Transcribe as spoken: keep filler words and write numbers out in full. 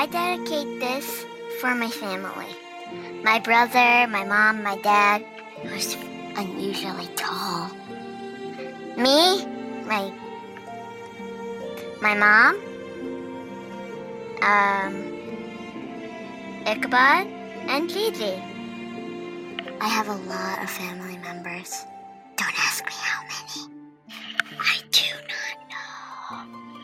I dedicate this for my family. My brother, my mom, my dad, who's unusually tall. Me, my my mom, um, Ichabod, and Gigi. I have a lot of family members. Don't ask me how many. I do not know.